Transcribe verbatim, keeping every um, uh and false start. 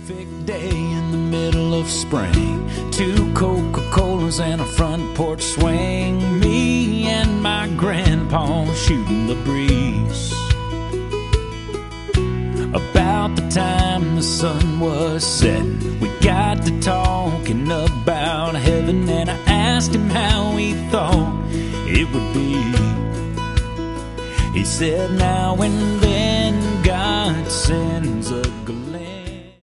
perfect day in the middle of spring. Two Coca-Colas and a front porch swing. Me and my grandpa shooting the breeze. About the time the sun was setting, we got to talking about heaven, and I asked him how he thought it would be. He said now and then God sends a glimpse